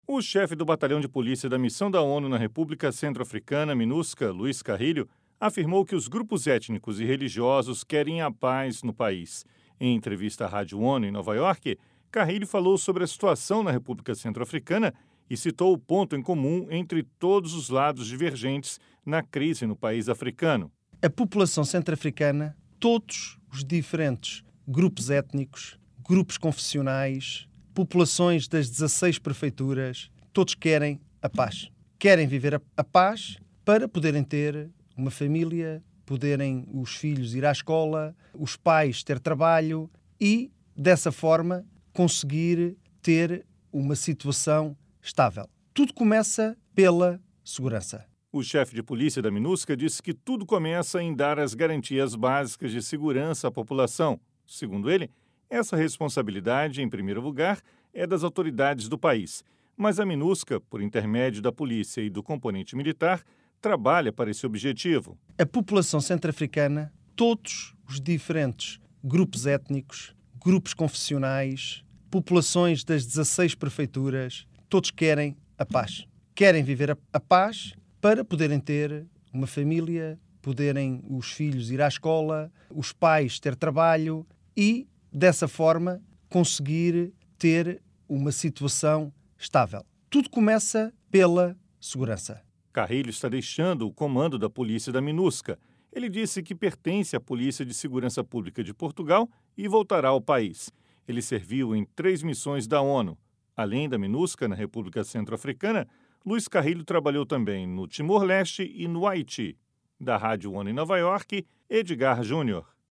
O chefe do batalhão de polícia da Missão da ONU na República Centro-Africana, MINUSCA, Luiz Carrilho, afirmou que os grupos étnicos e religiosos querem a paz no país. Em entrevista à Rádio ONU em Nova York, Carrilho falou sobre a situação na República Centro-Africana e citou o ponto em comum entre todos os lados divergentes na crise no país africano. A população centro-africana, todos os diferentes grupos étnicos, grupos confessionais, populações das 16 prefeituras, todos querem a paz. Querem viver a paz para poderem ter uma família, poderem os filhos ir à escola, os pais ter trabalho e, dessa forma, conseguir ter uma situação estável. Tudo começa pela segurança. O chefe de polícia da MINUSCA disse que tudo começa em dar as garantias básicas de segurança à população. Segundo ele, essa responsabilidade, em primeiro lugar, é das autoridades do país. Mas a MINUSCA, por intermédio da polícia e do componente militar, trabalha para esse objetivo. A população centro-africana, todos os diferentes grupos étnicos, grupos confessionais, populações das 16 prefeituras, todos querem a paz. Querem viver a paz para poderem ter uma família, poderem os filhos ir à escola, os pais ter trabalho e, dessa forma, conseguir ter uma situação estável. Tudo começa pela segurança. Carrilho está deixando o comando da polícia da MINUSCA. Ele disse que pertence à Polícia de Segurança Pública de Portugal e voltará ao país. Ele serviu em 3 missões da ONU. Além da MINUSCA na República Centro-Africana, Luiz Carrilho trabalhou também no Timor-Leste e no Haiti. Da Rádio ONU em Nova York, Edgar Júnior.